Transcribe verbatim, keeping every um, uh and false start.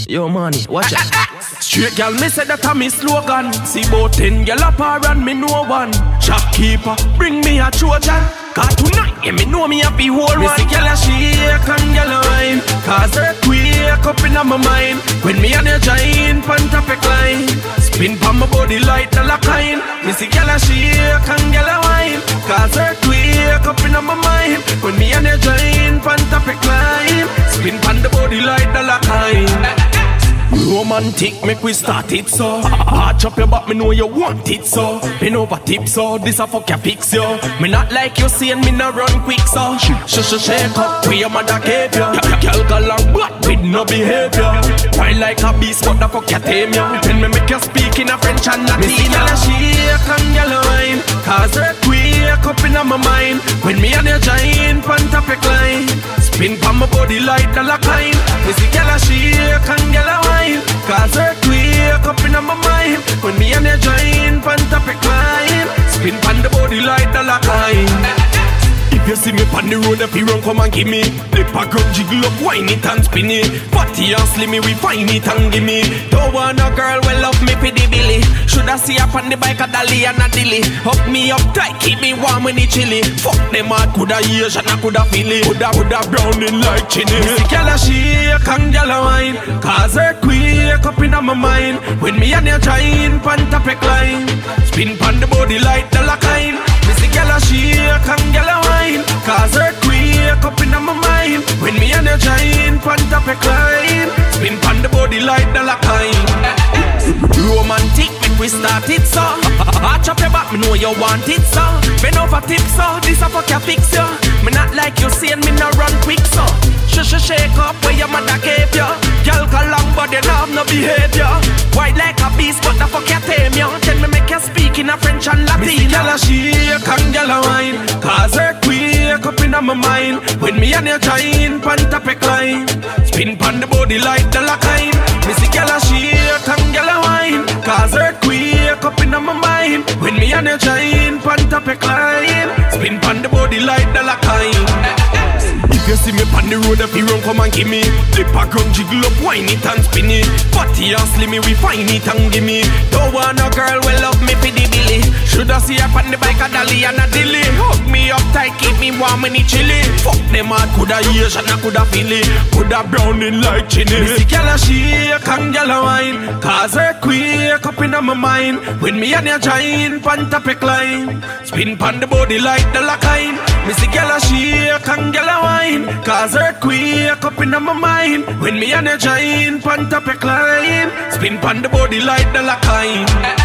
Yo, money, watch out. Straight gal, me say that a me slogan. See about ten gal up and me know one. Shopkeeper, bring me a Trojan. Cause tonight, yeah, me know me happy whole one. Me see gal a shake and gal a wine. Cause earthquake up in my mind. When me and a giant pan traffic line. Spin pa my body like the kind. Me see gal a shake and gal a wine. Cause earthquake up in my mind. When me and a giant pan traffic line. Spin pa the body like the kind. Romantic, make we start it so. Arch up your back, me know you want it so. Bend over tip so, this a fuck your fix yo. Me not like you saying me not run quick so. Sh sh shake up, where your mother gave you. Girl go long black with no behavior. Why like a beast, but the fuck you tame you. Then me make you speak in a French and Latin. Me see y'all a shake and y'all a wine. Cause earthquake up in my mind. When me and your giant pan traffic line. Spin pa my body like the kind. Me see y'all a shake and y'all a wine. Cause earthquake up in my mind. When me and a giant pan traffic line. Spin pan the body like the kind. If you see me pan the road, if you run, come and give me. Dip a girl jiggle up, wine it and spin it. Party and slimmy, we find it and give me. Don't want a girl, well love me pity billy. Shoulda see up on the bike a dolly and a dilly. Hook me up tight, keep me warm when it chilly. Fuck them hard, coulda Asian, I coulda Philly. Coulda, coulda browning like chili. Me see gyal a shake and gyal a wine. Cause earthquake up in my mind. When me and a giant pan traffic line. Spin pan the body like the kind. Me see gyal a shake and gyal a wine. Cause earthquake up in my mind. When me and a giant pan traffic line. Spin pan the body like the kind. Romantic, make we start it so. Arch up your back, me know you want it so. Bend over tip so, this a fuck you fix you. Me not like you saying me no run quick so. Sh sh shake up where your mother gave you. Girl go long but they not have no behavior. White like a beast but the fuck you tame you. Tell me make you speak in a French and Latin. Me see gyal a shake and gyal a wine. Cause earthquake up in my mind. When me and your giant pan traffic line. Spin pan the body like the kind. Me see gyal a shake and gyal a wine. Cause earthquake up in my mind. When me and your giant pan traffic line. Spin pan the body like the kind. If you see me pan the road, if you run, come and give me. Dip a ground, jiggle up, wine it and spin it. Party and slimmy, we find it and give me. Don't want a girl, well love me pity billy. Shoulda see up on the bike a dolly and a dilly. Hug me up tight, keep me warm when it chilly. Fuck them hard, coulda Asian, I coulda Philly. Coulda browning like chili. Me see gyal a shake and gyal a wine. Cause earthquake up in my mind. When me and your giant pan traffic line. Spin pan the body like the kind. Me see gyal a shake and gyal a wine. Cause earthquake up in my mind. When me and a giant pan traffic line. Spin pan the body like the kind.